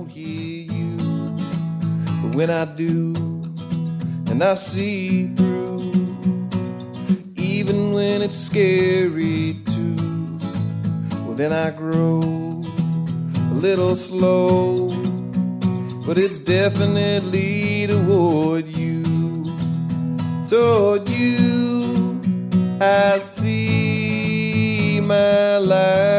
don't hear you. But when I do, and I see through, even when it's scary too, well then I grow a little slow, but it's definitely toward you. Toward you I see my life